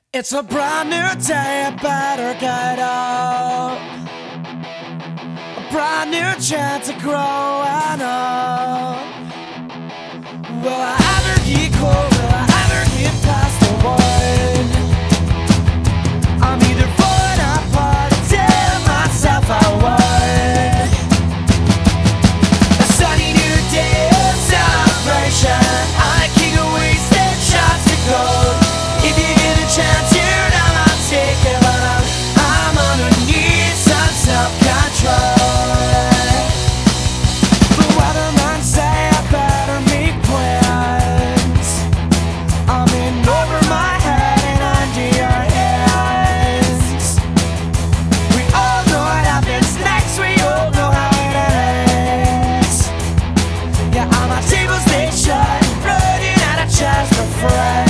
It's a brand new day, I better get up. A brand new chance of growing up. Will I ever get cold? Will I ever get past the one? I'm either falling apart or telling myself I would. A sunny new day of celebration. I kick a wasted shots to gold. If you get a chance, you're not taking one out. I'm gonna need some self-control. The weatherman say I better make plans. I'm in over my head and under your hands. We all know what happens next. We all know how it ends. Yeah, all my tables they shut, running out of chairs for friends.